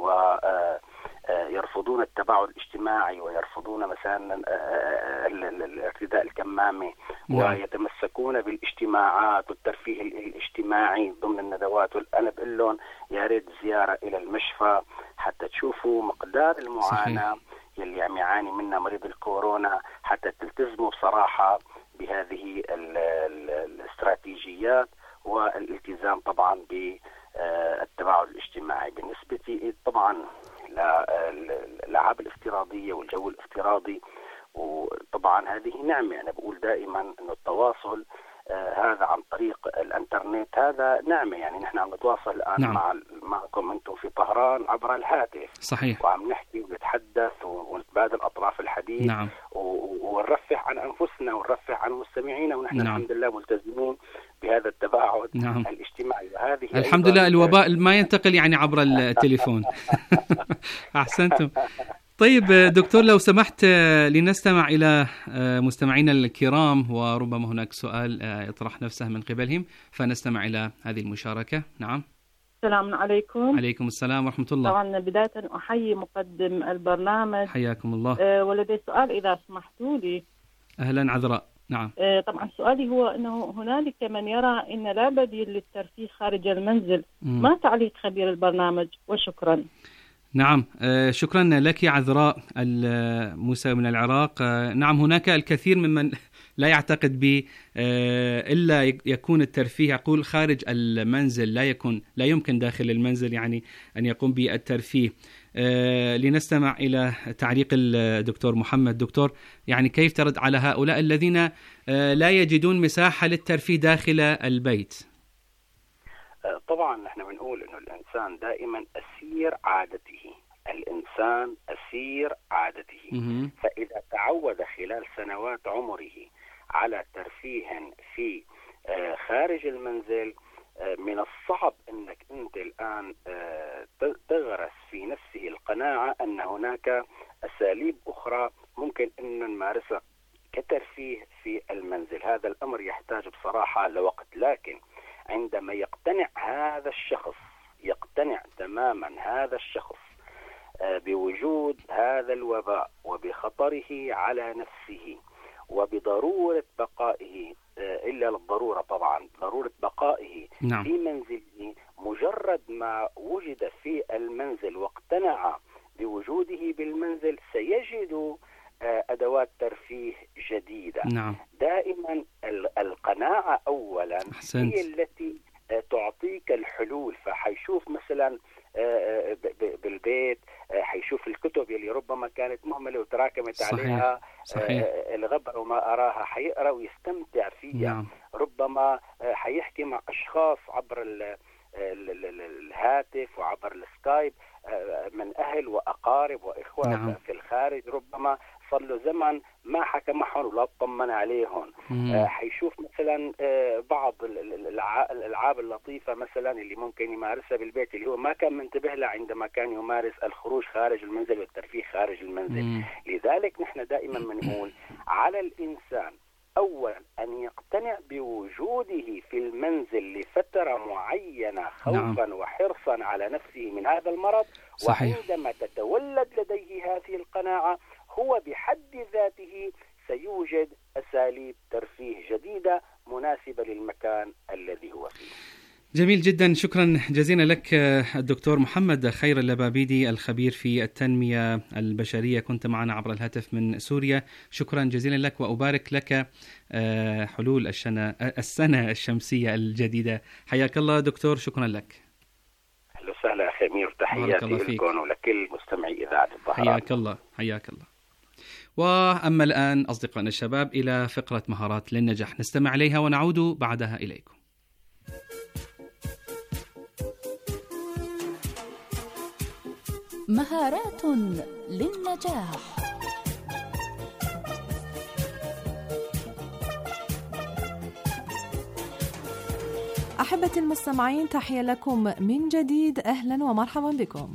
ويرفضون التباعد الاجتماعي ويرفضون مثلا الارتداء الكمامة ويتمسكون بالاجتماعات والترفيه الاجتماعي ضمن الندوات، أنا بقول لهم يا ريت زيارة إلى المشفى حتى تشوفوا مقدار المعاناة يلي عم يعاني منها مريض الكورونا، حتى تلتزموا بصراحة بهذه الاستراتيجيات والالتزام طبعا بالتباعد الاجتماعي. بالنسبة طبعا للألعاب الافتراضية والجو الافتراضي، وطبعا هذه نعمة. أنا بقول دائما أنه التواصل هذا عن طريق الانترنت هذا نعمة. يعني نحن عم نتواصل الآن معكم أنتم في طهران عبر الهاتف. صحيح. وعم نحكي ونتحدث ونتبادل أطراف الحديث. ونرفه عن أنفسنا ونرفه عن مستمعينا، ونحن الحمد لله ملتزمين بهذا التباعد الاجتماعي. وهذه الحمد لله الوباء ما ينتقل يعني عبر التليفون. أحسنتم. طيب دكتور لو سمحت لنستمع إلى مستمعينا الكرام، وربما هناك سؤال يطرح نفسه من قبلهم، فنستمع إلى هذه المشاركة. نعم. السلام عليكم. عليكم السلام ورحمة الله. طبعا بداية أحيي مقدم البرنامج. حياكم الله. ولدي سؤال إذا سمحتوا لي. أهلا عذراء. نعم. طبعا سؤالي هو أنه هنالك من يرى أن لا بديل للترفيه خارج المنزل. ما تعليق خبير البرنامج؟ وشكرا. نعم شكرا لك عذراء موسى من العراق. نعم هناك الكثير ممن لا يعتقد ب إلا يكون الترفيه يقول خارج المنزل، لا يمكن داخل المنزل يعني أن يقوم بالترفيه. لنستمع إلى تعليق الدكتور محمد. دكتور يعني كيف ترد على هؤلاء الذين لا يجدون مساحة للترفيه داخل البيت؟ طبعا نحن بنقول انه الانسان دائما اسير عادته، الانسان اسير عادته. فاذا تعود خلال سنوات عمره على ترفيه في خارج المنزل، من الصعب انك انت الان تغرس في نفسه القناعة ان هناك اساليب اخرى ممكن ان نمارسها كترفيه في المنزل. هذا الامر يحتاج بصراحة لوقت، لكن عندما يقتنع تماما هذا الشخص بوجود هذا الوباء وبخطره على نفسه وبضرورة بقائه، إلا للضرورة طبعا، ضرورة بقائه في منزله، مجرد ما وجد في المنزل واقتنع بوجوده بالمنزل سيجد أدوات ترفيه جديدة. دائما القناعة أولا هي التي تعطيك الحلول. فحيشوف مثلا بالبيت حيشوف الكتب اللي ربما كانت مهملة وتراكمت عليها الغبر وما أراها، حيقرأ ويستمتع فيها. ربما حيحكي مع أشخاص عبر الهاتف وعبر السكايب من أهل وأقارب وإخوة في الخارج، ربما صار له زمن ما حكى معهم ولا اطمن عليهم. حيشوف مثلا بعض الألعاب اللطيفة مثلا اللي ممكن يمارسها بالبيت اللي هو ما كان منتبه لها عندما كان يمارس الخروج خارج المنزل والترفيه خارج المنزل. لذلك نحن دائما بنقول على الإنسان أولا أن يقتنع بوجوده في المنزل لفترة معينة خوفا وحرصا على نفسه من هذا المرض. صحيح. وعندما تتولد لديه هذه القناعة هو بحد ذاته سيوجد أساليب ترفيه جديدة مناسبة للمكان الذي هو فيه. جميل جدا، شكرا جزيلا لك الدكتور محمد خير اللبابيدي الخبير في التنمية البشرية، كنت معنا عبر الهاتف من سوريا. شكرا جزيلا لك، وأبارك لك حلول السنة الشمسية الجديدة. حياك الله دكتور، شكرا لك. أهلا وسهلا أخي أمير، تحياتي لكم ولكل مستمعي إذاعة الظهران. حياك الله حياك الله. وأما الآن أصدقائنا الشباب إلى فقرة مهارات للنجاح، نستمع إليها ونعود بعدها إليكم. مهارات للنجاح. أحبتي المستمعين، تحية لكم من جديد، أهلا ومرحبا بكم.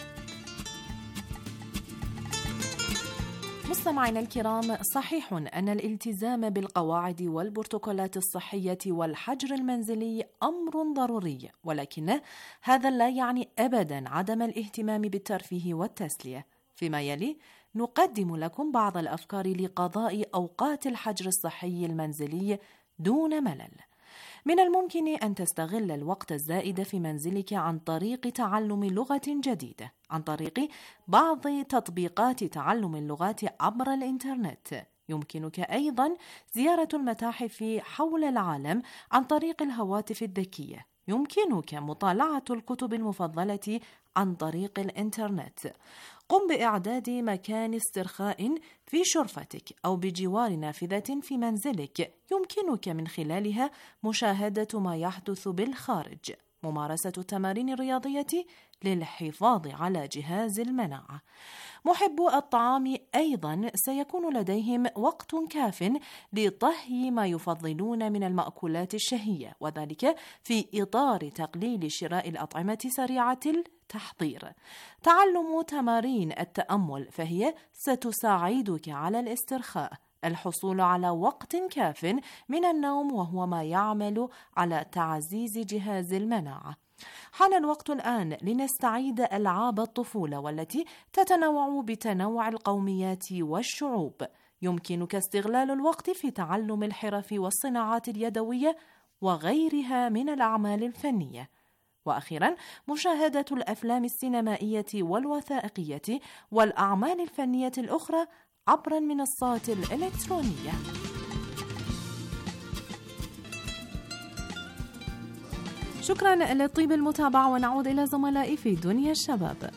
مستمعينا الكرام، صحيح أن الالتزام بالقواعد والبروتوكولات الصحية والحجر المنزلي أمر ضروري، ولكن هذا لا يعني أبدا عدم الاهتمام بالترفيه والتسلية. فيما يلي نقدم لكم بعض الأفكار لقضاء أوقات الحجر الصحي المنزلي دون ملل. من الممكن أن تستغل الوقت الزائد في منزلك عن طريق تعلم لغة جديدة، عن طريق بعض تطبيقات تعلم اللغات عبر الإنترنت. يمكنك أيضاً زيارة المتاحف حول العالم عن طريق الهواتف الذكية. يمكنك مطالعة الكتب المفضلة عن طريق الإنترنت. قم بإعداد مكان استرخاء في شرفتك أو بجوار نافذة في منزلك يمكنك من خلالها مشاهدة ما يحدث بالخارج. ممارسة التمارين الرياضية للحفاظ على جهاز المناعة. محبو الطعام أيضا سيكون لديهم وقت كاف لطهي ما يفضلون من المأكولات الشهية، وذلك في إطار تقليل شراء الأطعمة سريعة التحضير. تعلم تمارين التأمل فهي ستساعدك على الاسترخاء. الحصول على وقت كاف من النوم وهو ما يعمل على تعزيز جهاز المناعة. حان الوقت الآن لنستعيد ألعاب الطفولة والتي تتنوع بتنوع القوميات والشعوب. يمكنك استغلال الوقت في تعلم الحرف والصناعات اليدوية وغيرها من الأعمال الفنية. وأخيرا، مشاهدة الأفلام السينمائية والوثائقية والأعمال الفنية الأخرى عبر المنصات الإلكترونية. شكرا لطيب المتابعة، ونعود إلى زملائي في دنيا الشباب.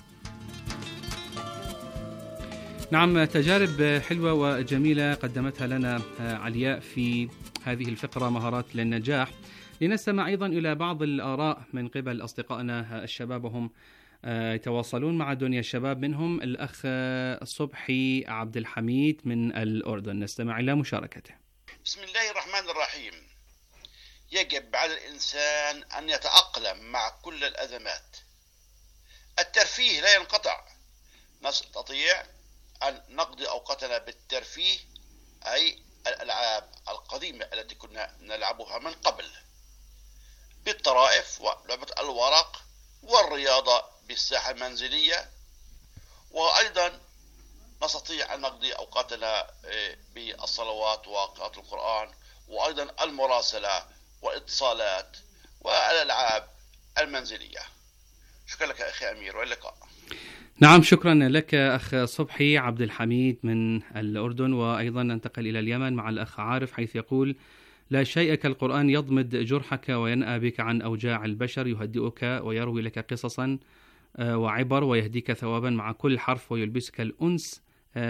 نعم، تجارب حلوة وجميلة قدمتها لنا علياء في هذه الفقرة مهارات للنجاح. لنستمع أيضا إلى بعض الآراء من قبل أصدقائنا الشباب وهم يتواصلون مع دنيا الشباب، منهم الأخ صبحي عبد الحميد من الأردن. نستمع إلى مشاركته. بسم الله الرحمن الرحيم. يجب على الإنسان أن يتأقلم مع كل الأزمات. الترفيه لا ينقطع. نستطيع أن نقضي أوقاتنا بالترفيه، أي الألعاب القديمة التي كنا نلعبها من قبل، بالطرائف ولعبة الورق والرياضة بالساحة المنزلية. وأيضا نستطيع أن نقضي أوقاتنا بالصلوات وقراءة القرآن، وأيضا المراسلة والاتصالات والألعاب المنزلية. شكرا لك أخي أمير، وإلى اللقاء. نعم، شكرا لك أخ صبحي عبد الحميد من الأردن. وأيضا ننتقل إلى اليمن مع الأخ عارف، حيث يقول: لا شيء كالقرآن يضمد جرحك وينأى بك عن أوجاع البشر، يهدئك ويروي لك قصصا وعبر ويهديك ثوابا مع كل حرف، ويلبسك الأنس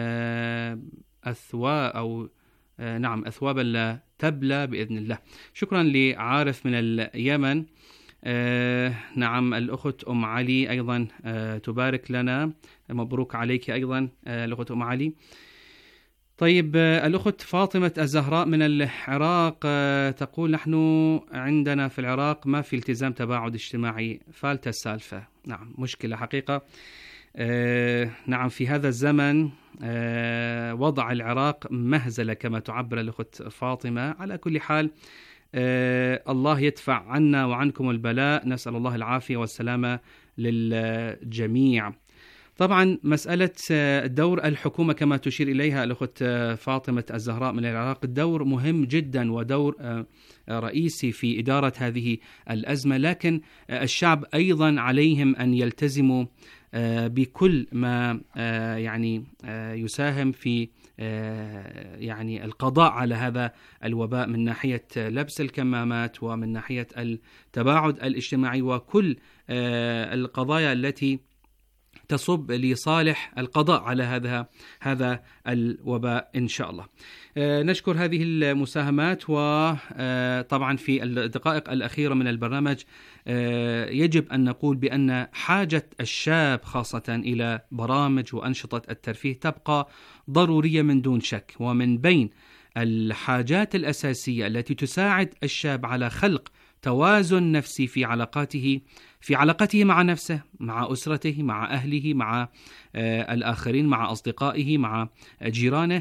أثوابا لا تبلى بإذن الله. شكرا لعارف من اليمن. نعم، الأخت أم علي أيضا تبارك لنا، مبروك عليك أيضا الأخت أم علي. طيب، الأخت فاطمة الزهراء من العراق تقول: نحن عندنا في العراق ما في التزام تباعد اجتماعي، فالتة السالفة. نعم، مشكلة حقيقة. نعم، في هذا الزمن وضع العراق مهزلة كما تعبر الأخت فاطمة. على كل حال الله يدفع عنا وعنكم البلاء، نسأل الله العافية والسلامة للجميع. طبعا مسألة دور الحكومة كما تشير إليها الأخت فاطمة الزهراء من العراق، الدور مهم جدا ودور رئيسي في إدارة هذه الأزمة، لكن الشعب أيضا عليهم أن يلتزموا بكل ما يعني يساهم في يعني القضاء على هذا الوباء من ناحية لبس الكمامات ومن ناحية التباعد الاجتماعي وكل القضايا التي تصب لصالح القضاء على هذا الوباء إن شاء الله. نشكر هذه المساهمات، وطبعا في الدقائق الأخيرة من البرنامج يجب أن نقول بأن حاجة الشاب خاصة إلى برامج وأنشطة الترفيه تبقى ضرورية من دون شك، ومن بين الحاجات الأساسية التي تساعد الشاب على خلق توازن نفسي في علاقته مع نفسه، مع أسرته، مع أهله، مع الآخرين، مع أصدقائه، مع جيرانه،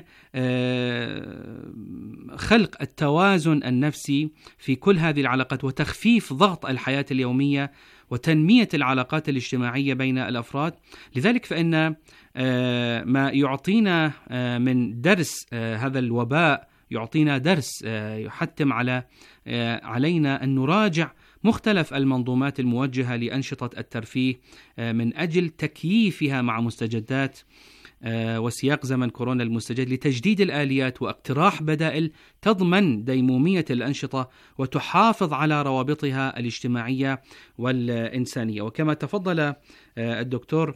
خلق التوازن النفسي في كل هذه العلاقات وتخفيف ضغط الحياة اليومية وتنمية العلاقات الاجتماعية بين الأفراد. لذلك فإن ما يعطينا من درس هذا الوباء يعطينا درس يحتم علينا أن نراجع مختلف المنظومات الموجهة لأنشطة الترفيه من أجل تكييفها مع مستجدات وسياق زمن كورونا المستجد، لتجديد الآليات واقتراح بدائل تضمن ديمومية الأنشطة وتحافظ على روابطها الاجتماعية والإنسانية. وكما تفضل الدكتور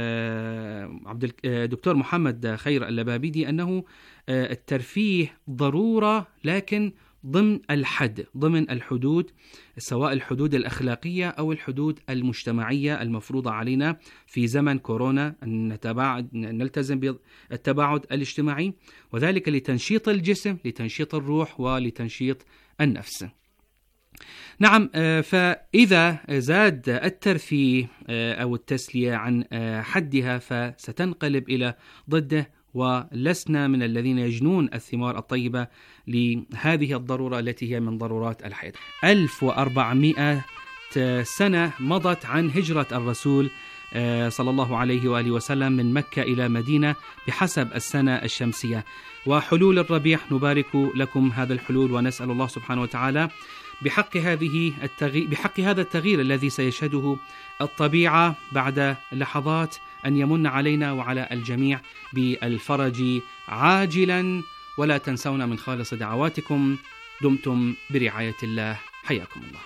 دكتور محمد خير اللبابيدي أنه الترفيه ضرورة، لكن ضمن الحدود، سواء الحدود الأخلاقية أو الحدود المجتمعية المفروضة علينا في زمن كورونا، أن نلتزم بالتباعد الاجتماعي، وذلك لتنشيط الجسم، لتنشيط الروح، ولتنشيط النفس. نعم، فإذا زاد الترفيه أو التسلية عن حدها فستنقلب إلى ضده، ولسنا من الذين يجنون الثمار الطيبة لهذه الضرورة التي هي من ضرورات الحياة. 1400 سنة مضت عن هجرة الرسول صلى الله عليه وآله وسلم من مكة إلى مدينة بحسب السنة الشمسية، وحلول الربيع نبارك لكم هذا الحلول، ونسأل الله سبحانه وتعالى بحق هذا التغيير الذي سيشهده الطبيعة بعد لحظات أن يمن علينا وعلى الجميع بالفرج عاجلا. ولا تنسونا من خالص دعواتكم. دمتم برعاية الله، حياكم الله.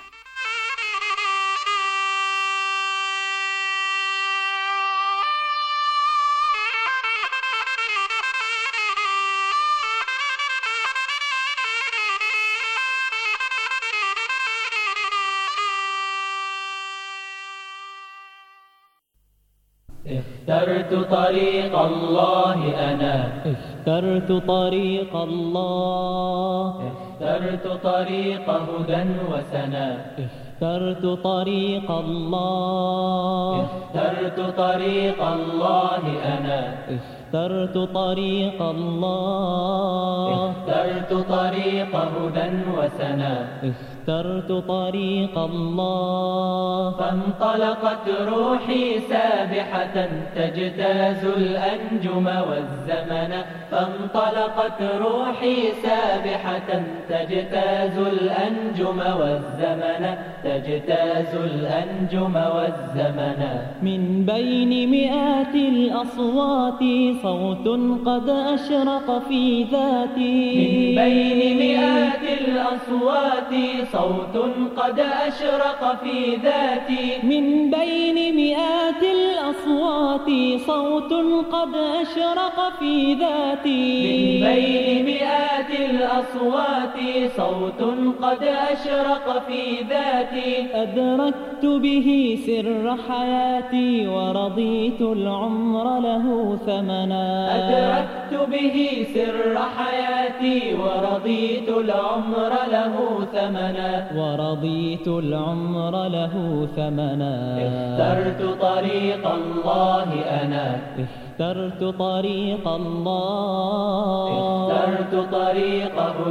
اخترت طريق الله أنا، اخترت طريق الله، اخترت طريق هدى وسنا، اخترت طريق الله، اخترت طريق الله أنا، اخترت طريق الله، اخترت طريق هدى وسنا، اخترت طريق الله. فانطلقت روحي سابحة تجتاز الأنجم والزمن، فانطلقت روحي سابحة تجتاز الأنجم والزمن، تجتاز الأنجم والزمن. من بين مئات الأصوات صوت قد أشرق في ذاتي، من بين مئات الأصوات صوت قد أشرق في ذاتي، من بين مئات الأصوات صوت قد أشرق في ذاتي. من بين مئات الأصوات صوت قد أشرق في ذاتي، أدركت به سر حياتي ورضيت العمر له ثمنا، أدركت به سر حياتي ورضيت العمر له ثمنا، ورضيت العمر له ثمنا. اخترت طريق الله أنا، اخترت طريق الله، اخترت طريقه